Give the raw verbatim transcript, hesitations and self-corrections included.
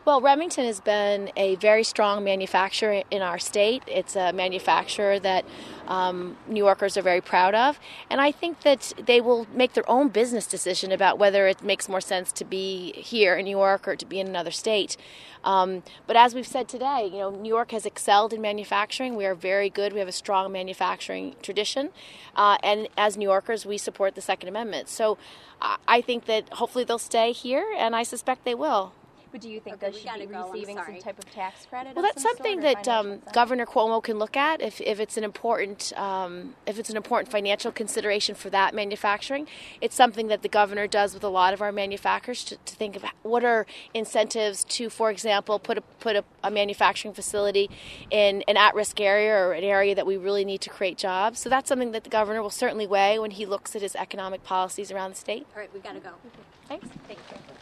Well, Remington has been a very strong manufacturer in our state. It's a manufacturer that um, New Yorkers are very proud of. And I think that they will make their own business decision about whether it makes more sense to be here in New York or to be in another state. Um, but as we've said today, you know, New York has excelled in manufacturing. We are very good. We have a strong manufacturing tradition. Uh, and as New Yorkers, we support the Second Amendment. So uh, I think that hopefully they'll stay here, and I suspect they will. But do you think Okay, they we should be gotta go. I'm receiving some sorry. type of tax credit? Well, of that's some something sort, or that financial um, incentive? Governor Cuomo can look at if, if it's an important um, if it's an important financial consideration for that manufacturing. It's something that the governor does with a lot of our manufacturers to, to think of what are incentives to, for example, put a put a, a manufacturing facility in an at-risk area or an area that we really need to create jobs. So that's something that the governor will certainly weigh when he looks at his economic policies around the state. All right, we got to go. Thanks. Thank you.